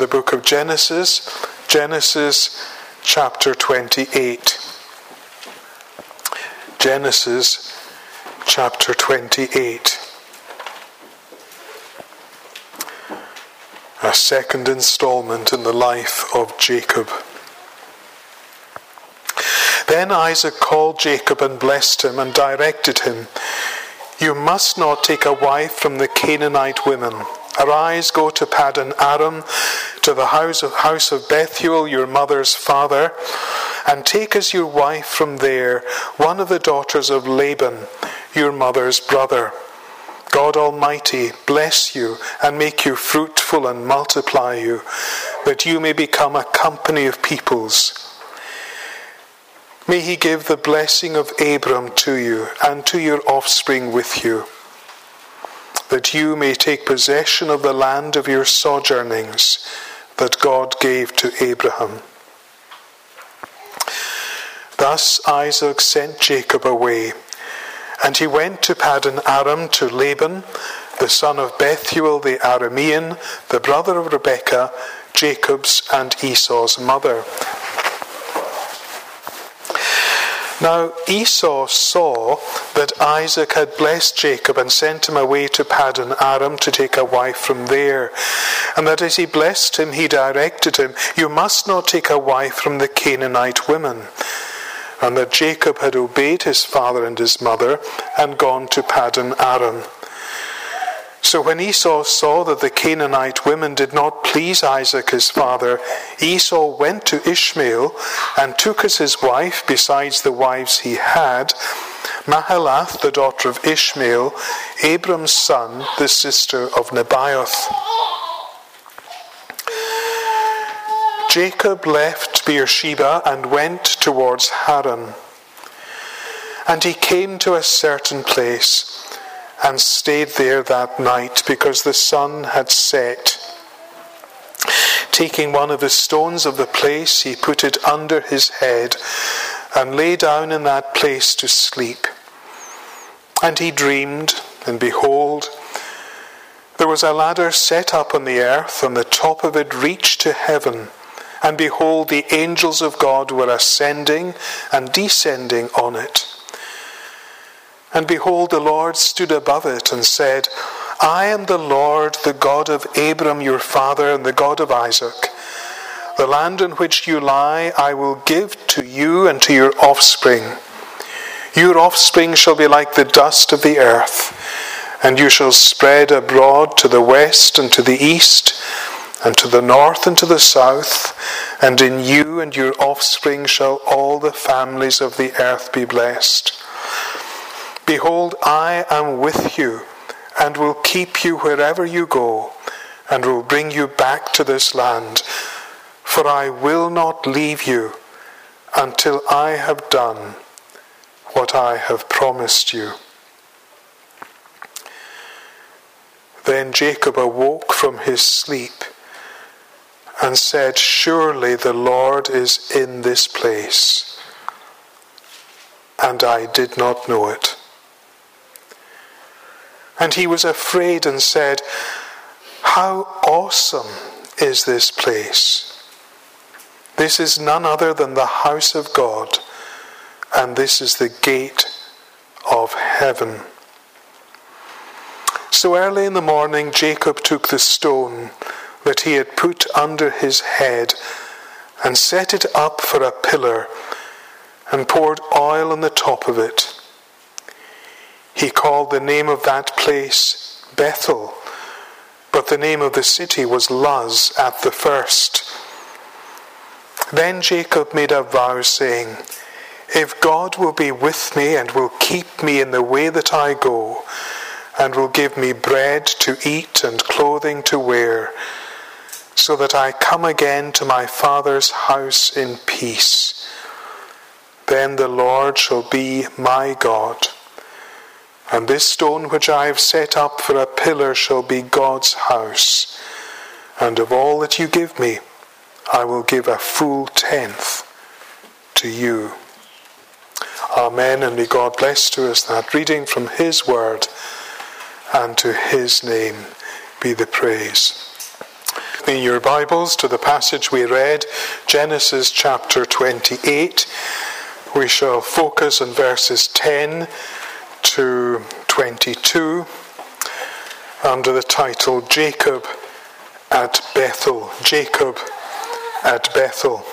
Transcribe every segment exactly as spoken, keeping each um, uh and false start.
the book of Genesis, Genesis chapter twenty-eight. Genesis chapter twenty-eight. A second installment in the life of Jacob. Then Isaac called Jacob and blessed him and directed him, "You must not take a wife from the Canaanite women. Arise, go to Paddan Aram, to the house of, house of Bethuel, your mother's father, and take as your wife from there one of the daughters of Laban, your mother's brother. God Almighty bless you and make you fruitful and multiply you, that you may become a company of peoples. May he give the blessing of Abram to you and to your offspring with you, that you may take possession of the land of your sojournings that God gave to Abraham." Thus Isaac sent Jacob away, and he went to Paddan Aram to Laban, the son of Bethuel the Aramean, the brother of Rebekah, Jacob's and Esau's mother. Now Esau saw that Isaac had blessed Jacob and sent him away to Paddan Aram to take a wife from there, and that as he blessed him, he directed him, "You must not take a wife from the Canaanite women," and that Jacob had obeyed his father and his mother and gone to Paddan Aram. So when Esau saw that the Canaanite women did not please Isaac his father, Esau went to Ishmael and took as his wife, besides the wives he had, Mahalath, the daughter of Ishmael, Abram's son, the sister of Nebaioth. Jacob left Beersheba and went towards Haran. And he came to a certain place and stayed there that night, because the sun had set. Taking one of the stones of the place, he put it under his head and lay down in that place to sleep. And he dreamed, and behold, there was a ladder set up on the earth, and the top of it reached to heaven. And behold, the angels of God were ascending and descending on it. And behold, the Lord stood above it and said, "I am the Lord, the God of Abram your father, and the God of Isaac. The land on which you lie I will give to you and to your offspring. Your offspring shall be like the dust of the earth, and you shall spread abroad to the west and to the east, and to the north and to the south, and in you and your offspring shall all the families of the earth be blessed. Behold, I am with you, and will keep you wherever you go, and will bring you back to this land, for I will not leave you until I have done what I have promised you." Then Jacob awoke from his sleep and said, "Surely the Lord is in this place, and I did not know it." And he was afraid and said, "How awesome is this place! This is none other than the house of God, and this is the gate of heaven." So early in the morning Jacob took the stone that he had put under his head and set it up for a pillar and poured oil on the top of it. He called the name of that place Bethel, but the name of the city was Luz at the first. Then Jacob made a vow, saying, "If God will be with me and will keep me in the way that I go, and will give me bread to eat and clothing to wear, so that I come again to my father's house in peace, then the Lord shall be my God. And this stone which I have set up for a pillar shall be God's house. And of all that you give me, I will give a full tenth to you." Amen. And may God bless to us that reading from his word, and to his name be the praise. with me in your Bibles to the passage we read, Genesis chapter twenty-eight. We shall focus on verses ten to twenty-two under the title Jacob at Bethel. Jacob at Bethel.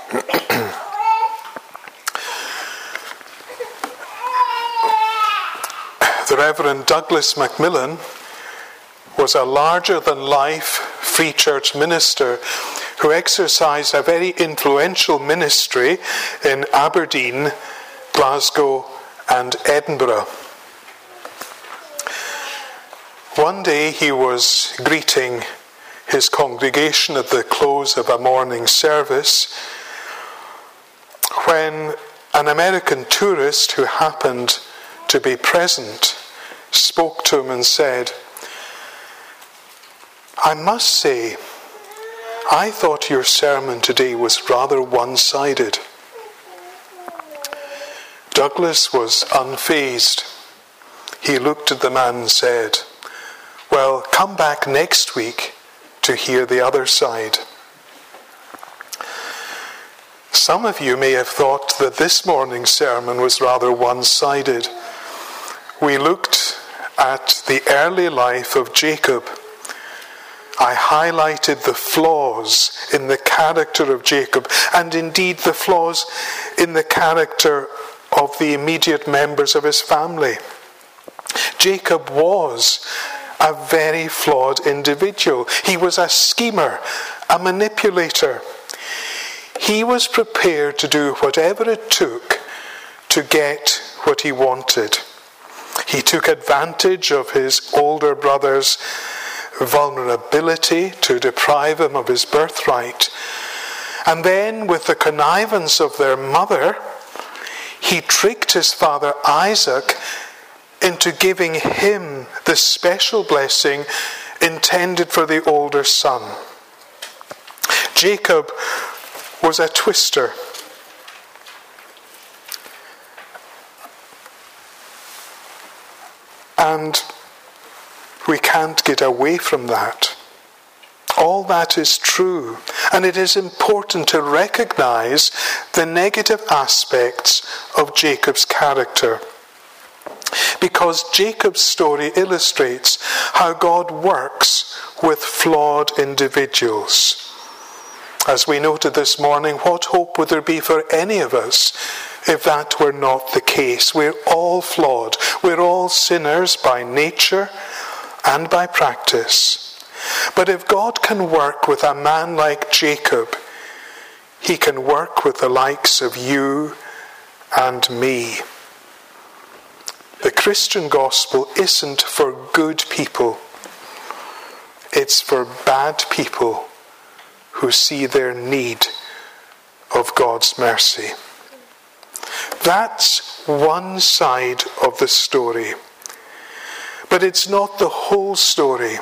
The Reverend Douglas Macmillan was a larger-than-life Free Church minister who exercised a very influential ministry in Aberdeen, Glasgow, and Edinburgh. One day he was greeting his congregation at the close of a morning service when an American tourist who happened to be present spoke to him and said, "I must say, I thought your sermon today was rather one-sided." Douglas was unfazed. He looked at the man and said, "Well, come back next week to hear the other side." Some of you may have thought that this morning's sermon was rather one-sided. We looked at the early life of Jacob. I highlighted the flaws in the character of Jacob, and indeed the flaws in the character of the immediate members of his family. Jacob was a very flawed individual. He was a schemer, a manipulator. He was prepared to do whatever it took to get what he wanted. He took advantage of his older brother's vulnerability to deprive him of his birthright. And then, with the connivance of their mother, he tricked his father Isaac into giving him the special blessing intended for the older son. Jacob was a twister. And we can't get away from that. All that is true, and it is important to recognize the negative aspects of Jacob's character, because Jacob's story illustrates how God works with flawed individuals. As we noted this morning, what hope would there be for any of us if that were not the case? We're all flawed. We're all sinners by nature and by practice. But if God can work with a man like Jacob, he can work with the likes of you and me. The Christian gospel isn't for good people. It's for bad people who see their need of God's mercy. That's one side of the story. But it's not the whole story.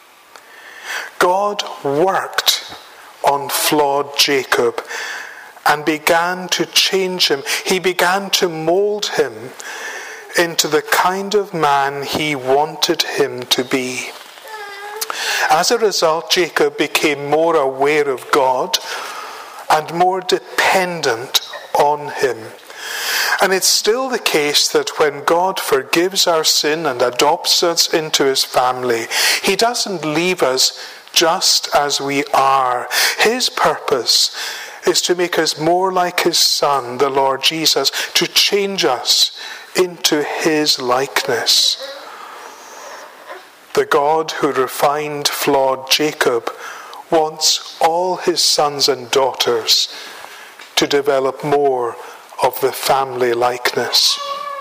God worked on flawed Jacob and began to change him. He began to mold him into the kind of man he wanted him to be. As a result, Jacob became more aware of God and more dependent on him. And it's still the case that when God forgives our sin and adopts us into his family, he doesn't leave us just as we are. His purpose is to make us more like his Son, the Lord Jesus, to change us into his likeness. The God who refined flawed Jacob wants all his sons and daughters to develop more of the family likeness.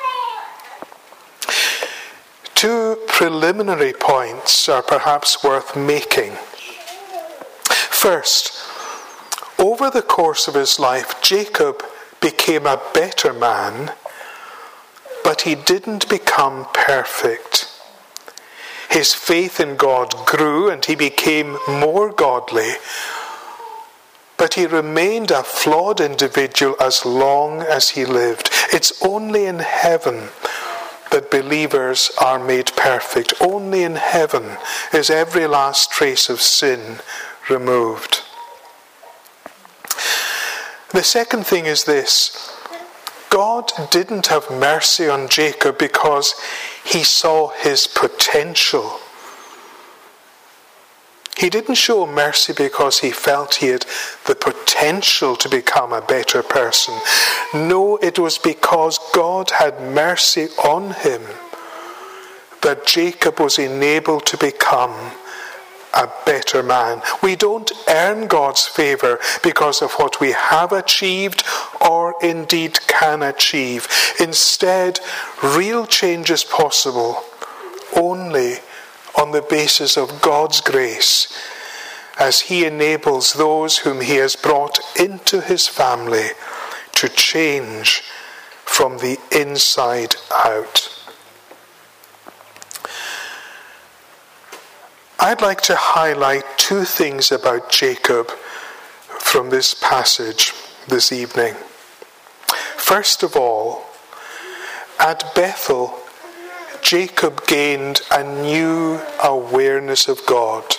Two preliminary points are perhaps worth making. First, over the course of his life, Jacob became a better man, but he didn't become perfect. His faith in God grew and he became more godly, but he remained a flawed individual as long as he lived. It's only in heaven that believers are made perfect. Only in heaven is every last trace of sin removed. The second thing is this: God didn't have mercy on Jacob because he saw his potential. He didn't show mercy because he felt he had the potential to become a better person. No, it was because God had mercy on him that Jacob was enabled to become a better man. We don't earn God's favour because of what we have achieved or indeed can achieve. Instead, real change is possible only on the basis of God's grace, as he enables those whom he has brought into his family to change from the inside out. I'd like to highlight two things about Jacob from this passage this evening. First of all, at Bethel, Jacob gained a new awareness of God.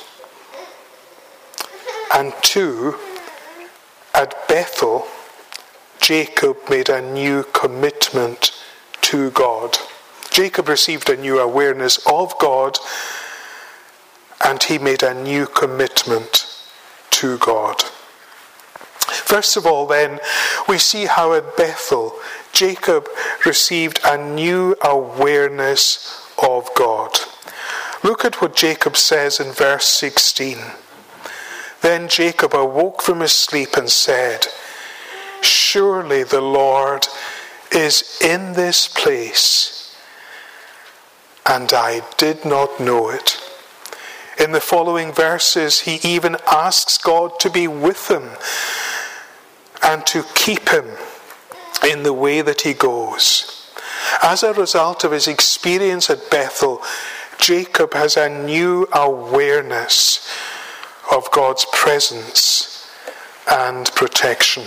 And two, at Bethel, Jacob made a new commitment to God. Jacob received a new awareness of God, and he made a new commitment to God. First of all, then, we see how at Bethel, Jacob received a new awareness of God. Look at what Jacob says in verse sixteen. Then Jacob awoke from his sleep and said, "Surely the Lord is in this place, and I did not know it." In the following verses, he even asks God to be with him and to keep him in the way that he goes. As a result of his experience at Bethel, Jacob has a new awareness of God's presence and protection.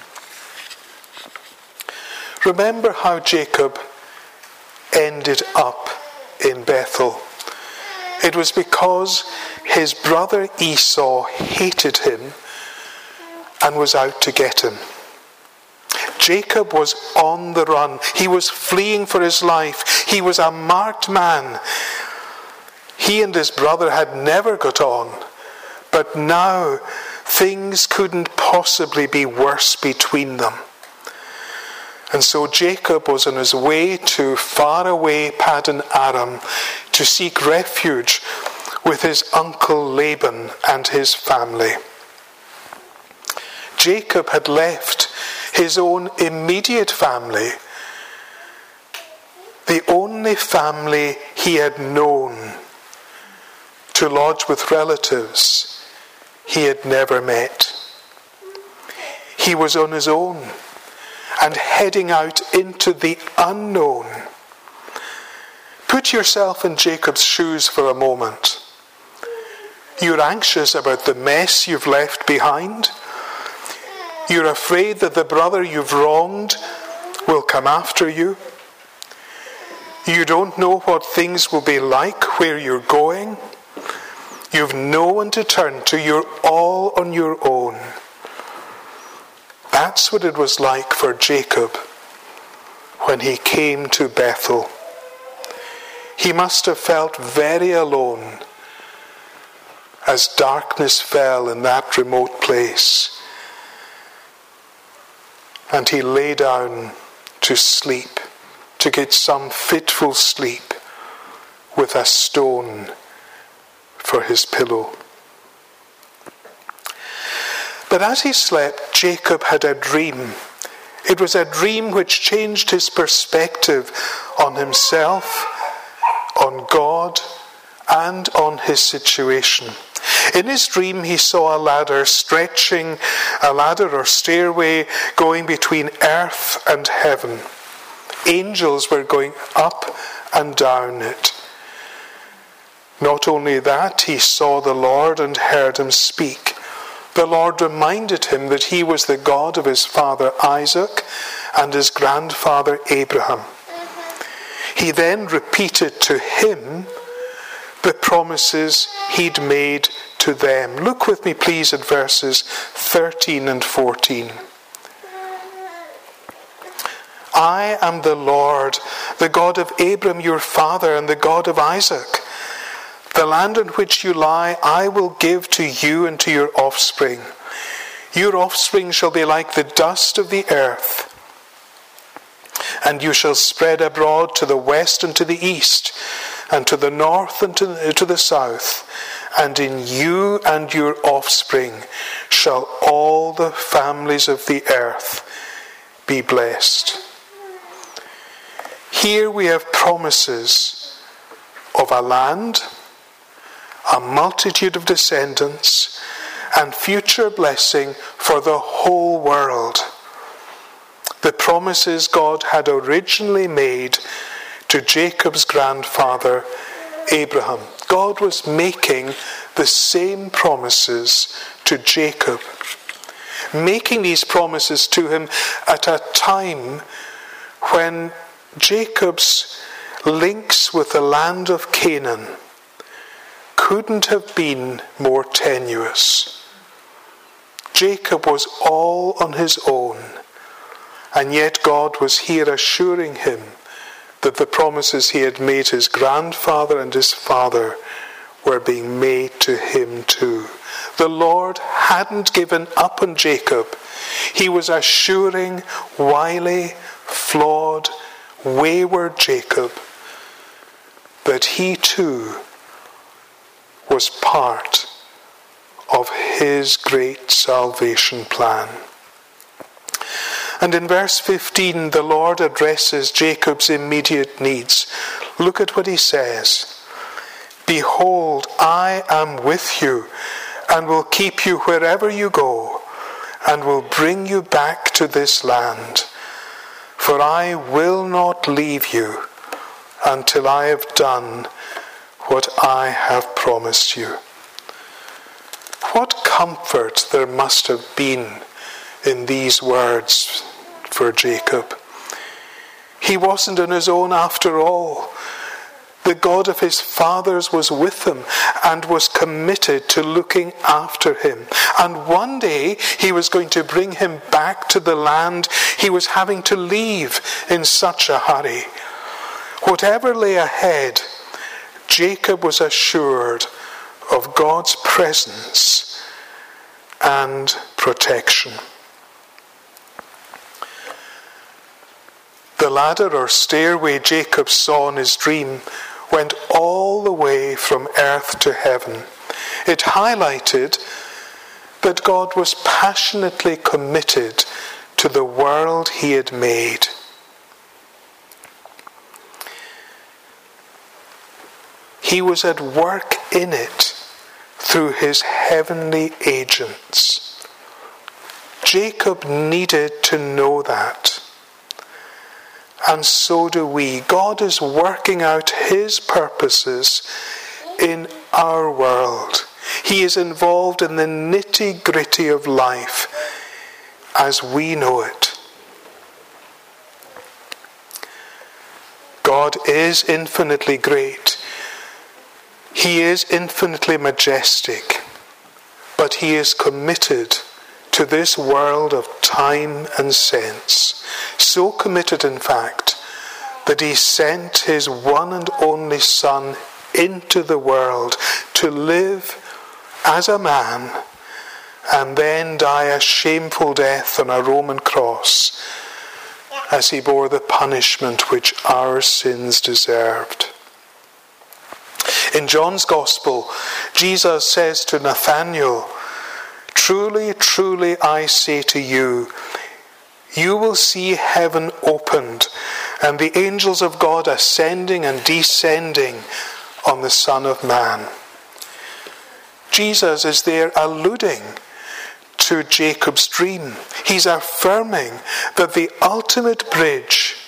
Remember how Jacob ended up in Bethel. It was because his brother Esau hated him and was out to get him. Jacob was on the run. He was fleeing for his life. He was a marked man. He and his brother had never got on, but now things couldn't possibly be worse between them. And so Jacob was on his way to faraway Paddan Aram to seek refuge with his uncle Laban and his family. Jacob had left his own immediate family, the only family he had known, to lodge with relatives he had never met. He was on his own and heading out into the unknown. Put yourself in Jacob's shoes for a moment. You're anxious about the mess you've left behind. You're afraid that the brother you've wronged will come after you. You don't know what things will be like where you're going. You've no one to turn to. You're all on your own. That's what it was like for Jacob when he came to Bethel. He must have felt very alone as darkness fell in that remote place. And he lay down to sleep, to get some fitful sleep, with a stone for his pillow. But as he slept, Jacob had a dream. It was a dream which changed his perspective on himself, on God, and on his situation. In his dream, he saw a ladder stretching, a ladder or stairway going between earth and heaven. Angels were going up and down it. Not only that, he saw the Lord and heard him speak. The Lord reminded him that he was the God of his father Isaac and his grandfather Abraham. He then repeated to him the promises he'd made to them. Look with me, please, at verses thirteen and fourteen. I am the Lord, the God of Abram your father, and the God of Isaac. The land on which you lie I will give to you and to your offspring. Your offspring shall be like the dust of the earth, and you shall spread abroad to the west and to the east, and to the north and to the, to the south. And in you and your offspring shall all the families of the earth be blessed. Here we have promises of a land, a multitude of descendants, and future blessing for the whole world. The promises God had originally made to Jacob's grandfather, Abraham. God was making the same promises to Jacob, making these promises to him at a time when Jacob's links with the land of Canaan couldn't have been more tenuous. Jacob was all on his own, and yet God was here assuring him that the promises he had made his grandfather and his father were being made to him too. The Lord hadn't given up on Jacob. He was assuring wily, flawed, wayward Jacob that he too was part of his great salvation plan. And in verse fifteen, the Lord addresses Jacob's immediate needs. Look at what he says. Behold, I am with you, and will keep you wherever you go, and will bring you back to this land. For I will not leave you until I have done what I have promised you. What comfort there must have been in these words for Jacob. He wasn't on his own after all. The God of his fathers was with him and was committed to looking after him. And one day he was going to bring him back to the land he was having to leave in such a hurry. Whatever lay ahead, Jacob was assured of God's presence and protection. The ladder or stairway Jacob saw in his dream went all the way from earth to heaven. It highlighted that God was passionately committed to the world he had made. He was at work in it through his heavenly agents. Jacob needed to know that. And so do we. God is working out his purposes in our world. He is involved in the nitty-gritty of life as we know it. God is infinitely great. He is infinitely majestic. But he is committed to this world of time and sense. So committed, in fact, that he sent his one and only Son into the world to live as a man and then die a shameful death on a Roman cross as he bore the punishment which our sins deserved. In John's Gospel, Jesus says to Nathanael, "Truly, truly, I say to you, you will see heaven opened and the angels of God ascending and descending on the Son of Man." Jesus is there alluding to Jacob's dream. He's affirming that the ultimate bridge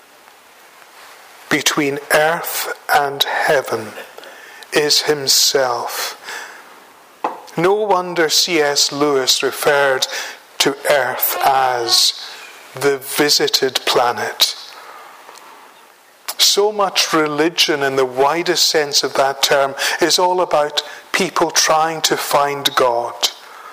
between earth and heaven is himself. No wonder C S Lewis referred to Earth as the visited planet. So much religion in the widest sense of that term is all about people trying to find God.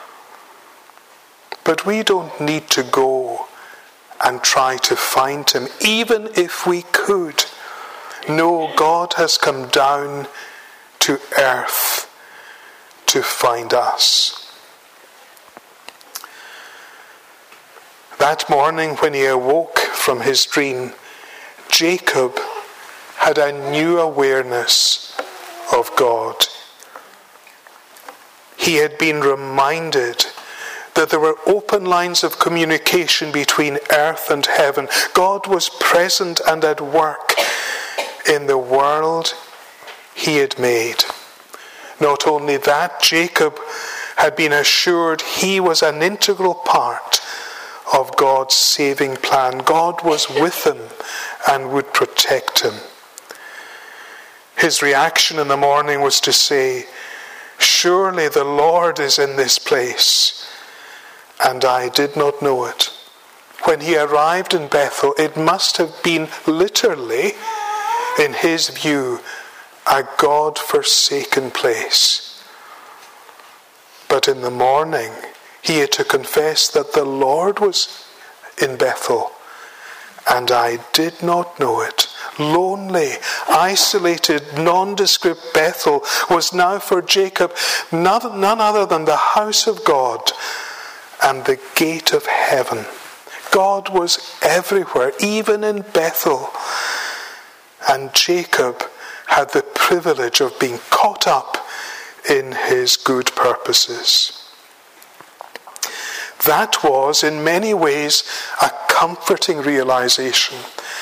But we don't need to go and try to find him, even if we could. No, God has come down to earth to find us. That morning when he awoke from his dream, Jacob had a new awareness of God. He had been reminded that there were open lines of communication between earth and heaven. God was present and at work in the world he had made. Not only that, Jacob had been assured he was an integral part of God's saving plan. God was with him and would protect him. His reaction in the morning was to say, "Surely the Lord is in this place, and I did not know it." When he arrived in Bethel, it must have been literally, in his view, a God-forsaken place. But in the morning, he had to confess that the Lord was in Bethel, and I did not know it. Lonely, isolated, nondescript Bethel was now for Jacob none other than the house of God and the gate of heaven. God was everywhere, even in Bethel. And Jacob had the privilege of being caught up in his good purposes. That was, in many ways, a comforting realization.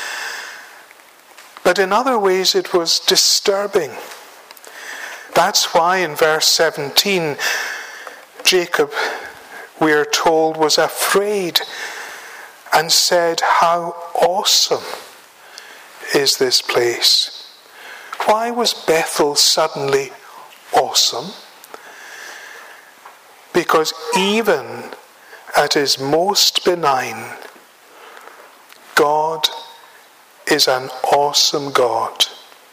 But in other ways, it was disturbing. That's why in verse seventeen, Jacob, we are told, was afraid and said, "How awesome is this place?" Why was Bethel suddenly awesome? Because even at his most benign, God is an awesome God.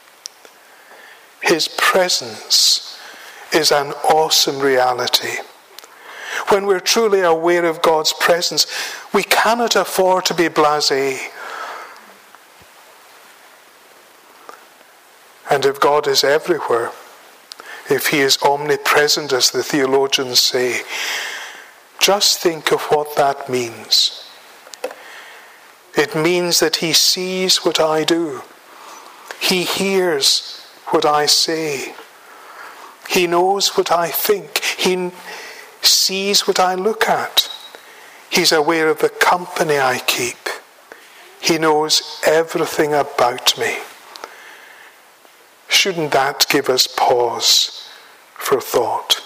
His presence is an awesome reality. When we're truly aware of God's presence, we cannot afford to be blasé. And if God is everywhere, if he is omnipresent, as the theologians say, just think of what that means. It means that he sees what I do. He hears what I say. He knows what I think. He sees what I look at. He's aware of the company I keep. He knows everything about me. Shouldn't that give us pause for thought?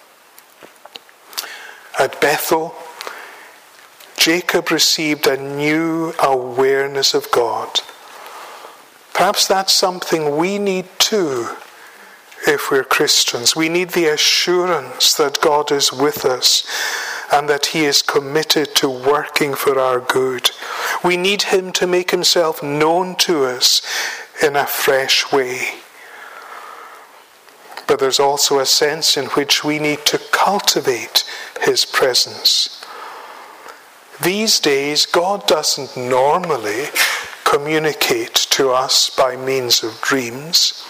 At Bethel, Jacob received a new awareness of God. Perhaps that's something we need too if we're Christians. We need the assurance that God is with us and that he is committed to working for our good. We need him to make himself known to us in a fresh way. But there's also a sense in which we need to cultivate his presence. These days, God doesn't normally communicate to us by means of dreams,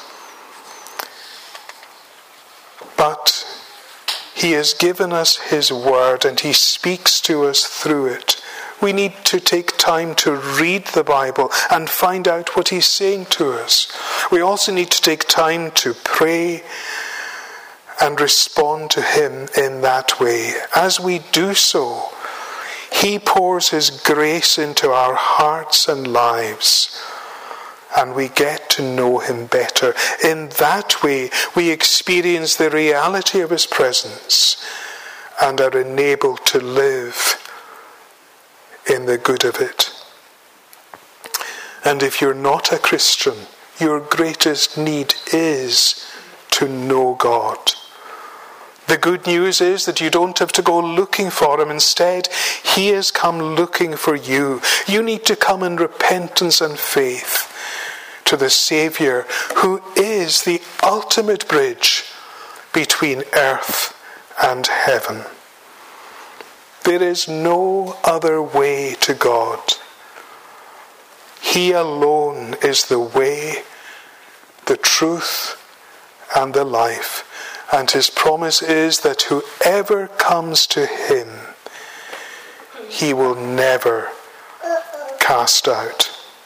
but he has given us his word and he speaks to us through it. We need to take time to read the Bible and find out what he's saying to us. We also need to take time to pray and respond to him in that way. As we do so, he pours his grace into our hearts and lives, and we get to know him better. In that way, we experience the reality of his presence and are enabled to live in the good of it. And if you're not a Christian, your greatest need is to know God. The good news is that you don't have to go looking for him. Instead, he has come looking for you. You need to come in repentance and faith, to to the Saviour who is the ultimate bridge between earth and heaven. There is no other way to God. He alone is the way, the truth, and the life. And his promise is that whoever comes to him, he will never cast out.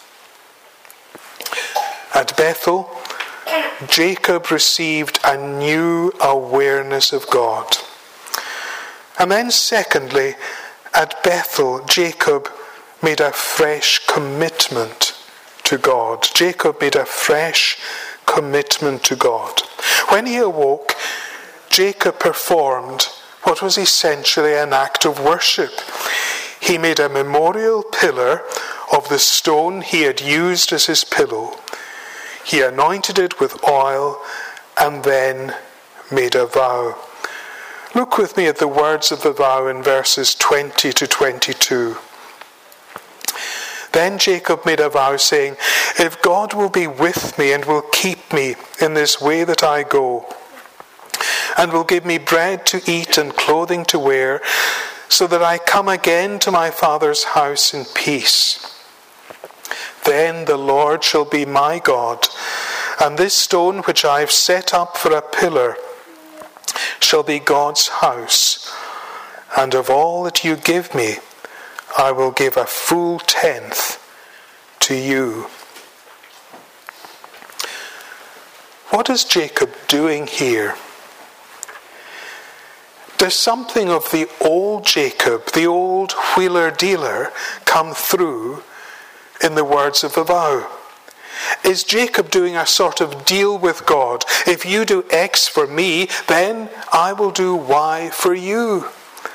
At Bethel, Jacob received a new awareness of God. And then secondly, at Bethel, Jacob made a fresh commitment to God. Jacob made a fresh commitment to God. When he awoke, Jacob performed what was essentially an act of worship. He made a memorial pillar of the stone he had used as his pillow. He anointed it with oil and then made a vow. Look with me at the words of the vow in verses twenty to twenty-two. Then Jacob made a vow, saying, "If God will be with me and will keep me in this way that I go, and will give me bread to eat and clothing to wear, so that I come again to my father's house in peace, then the Lord shall be my God, and this stone which I have set up for a pillar shall be God's house, and of all that you give me, I will give a full tenth to you." What is Jacob doing here? Does something of the old Jacob, the old wheeler-dealer, come through in the words of the vow? Is Jacob doing a sort of deal with God? If you do X for me, then I will do Y for you.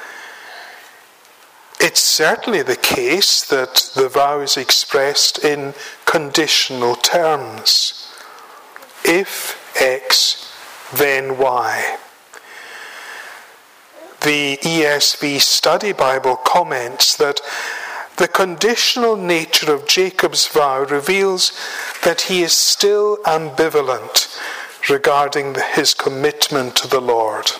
It's certainly the case that the vow is expressed in conditional terms. If X, then Y. The E S V Study Bible comments that the conditional nature of Jacob's vow reveals that he is still ambivalent regarding his commitment to the Lord.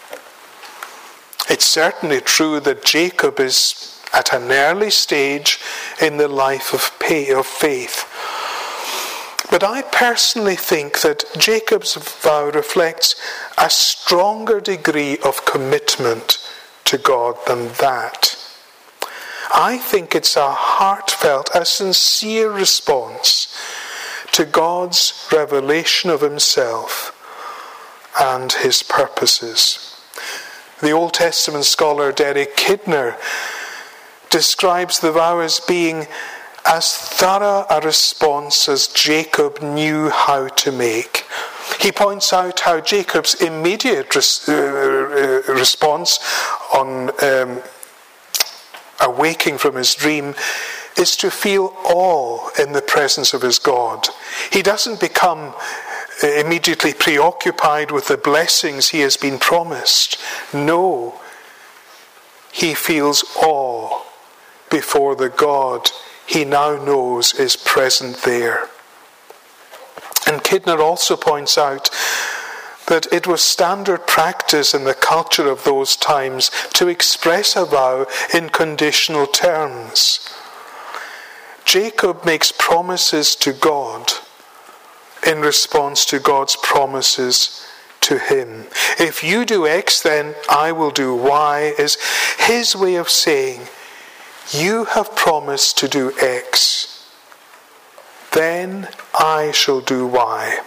It's certainly true that Jacob is at an early stage in the life of faith. But I personally think that Jacob's vow reflects a stronger degree of commitment to God than that. I think it's a heartfelt, a sincere response to God's revelation of himself and his purposes. The Old Testament scholar Derek Kidner describes the vow as being as thorough a response as Jacob knew how to make. He points out how Jacob's immediate res- uh, response on um, awaking from his dream is to feel awe in the presence of his God. He doesn't become immediately preoccupied with the blessings he has been promised. No, he feels awe before the God he now knows is present there. And Kidner also points out that it was standard practice in the culture of those times to express a vow in conditional terms. Jacob makes promises to God in response to God's promises to him. If you do X, then I will do Y, is his way of saying, you have promised to do X, then I shall do Y.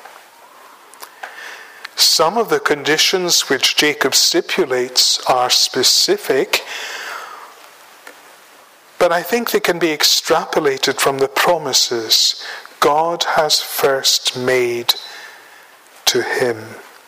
Some of the conditions which Jacob stipulates are specific, but I think they can be extrapolated from the promises God has first made to him.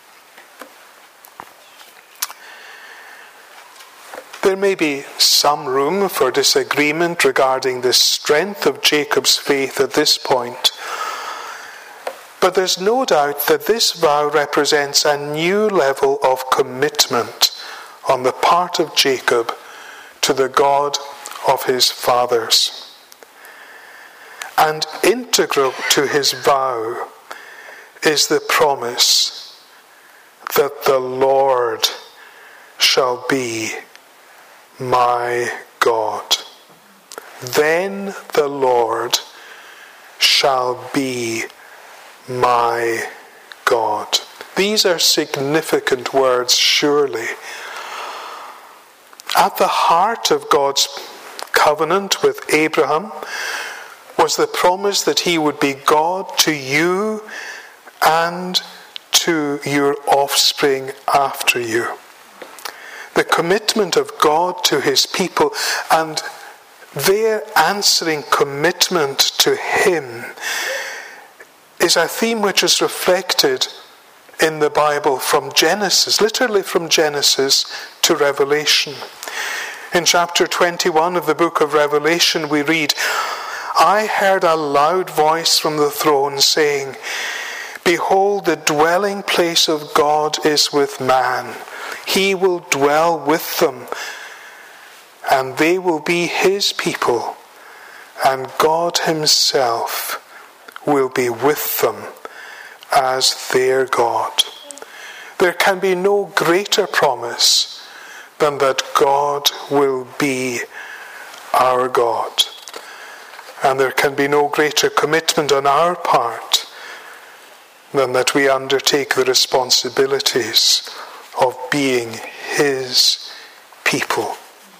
There may be some room for disagreement regarding the strength of Jacob's faith at this point, but there's no doubt that this vow represents a new level of commitment on the part of Jacob to the God of his fathers. and integral to his vow is the promise that the Lord shall be my God. Then the Lord shall be my God. These are significant words, surely. At the heart of God's covenant with Abraham was the promise that he would be God to you and to your offspring after you. The commitment of God to his people and their answering commitment to him is a theme which is reflected in the Bible from Genesis, literally from Genesis to Revelation. In chapter twenty-one of the book of Revelation we read, I heard a loud voice from the throne saying, Behold, the dwelling place of God is with man. He will dwell with them, and they will be his people, and God himself will be with them as their God. There can be no greater promise than that God will be our God. And there can be no greater commitment on our part than that we undertake the responsibilities of being his people.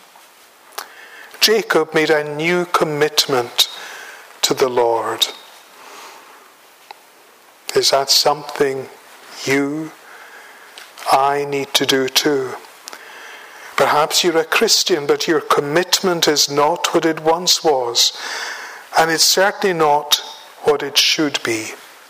Jacob made a new commitment to the Lord. Is that something you, I need to do too? Perhaps you're a Christian, but your commitment is not what it once was, and it's certainly not what it should be.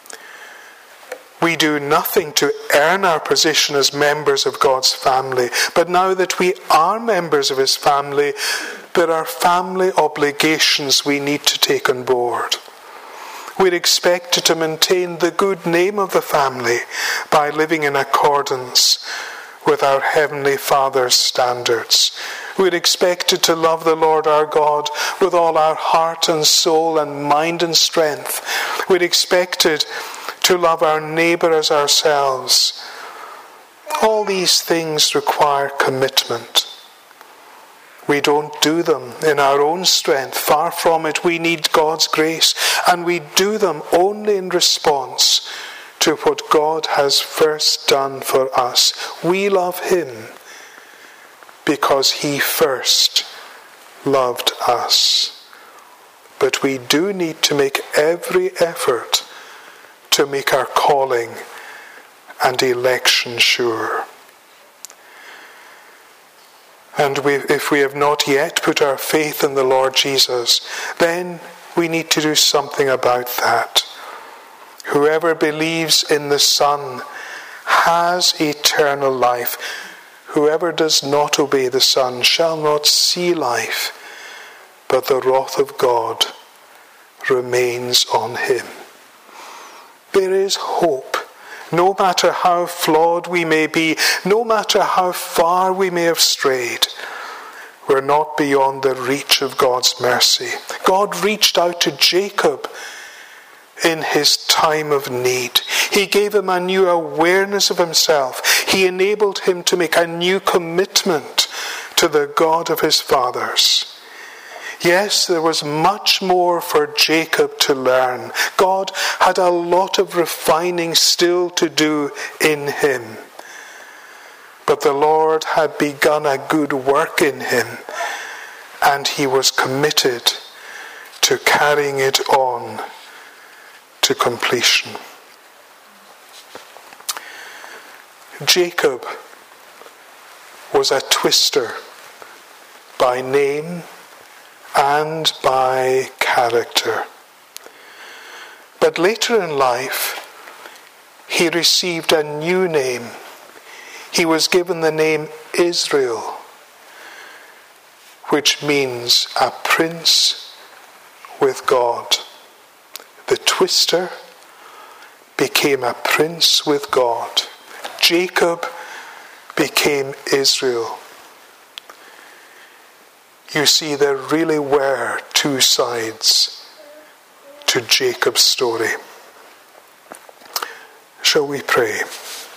We do nothing to earn our position as members of God's family, but now that we are members of his family, there are family obligations we need to take on board. We're expected to maintain the good name of the family by living in accordance with our Heavenly Father's standards. We're expected to love the Lord our God with all our heart and soul and mind and strength. We're expected to love our neighbour as ourselves. All these things require commitment. We don't do them in our own strength. Far from it. We need God's grace, and we do them only in response to what God has first done for us. We love him because he first loved us. But we do need to make every effort to make our calling and election sure. And we, if we have not yet put our faith in the Lord Jesus, then we need to do something about that. Whoever believes in the Son has eternal life. Whoever does not obey the Son shall not see life, but the wrath of God remains on him. There is hope. No matter how flawed we may be, no matter how far we may have strayed, we're not beyond the reach of God's mercy. God reached out to Jacob in his time of need. He gave him a new awareness of himself. He enabled him to make a new commitment to the God of his fathers. Yes, there was much more for Jacob to learn. God had a lot of refining still to do in him. But the Lord had begun a good work in him, and he was committed to carrying it on to completion. Jacob was a twister by name and by character. But later in life, he received a new name. He was given the name Israel, which means a prince with God. The twister became a prince with God. Jacob became Israel. You see, there really were two sides to Jacob's story. Shall we pray?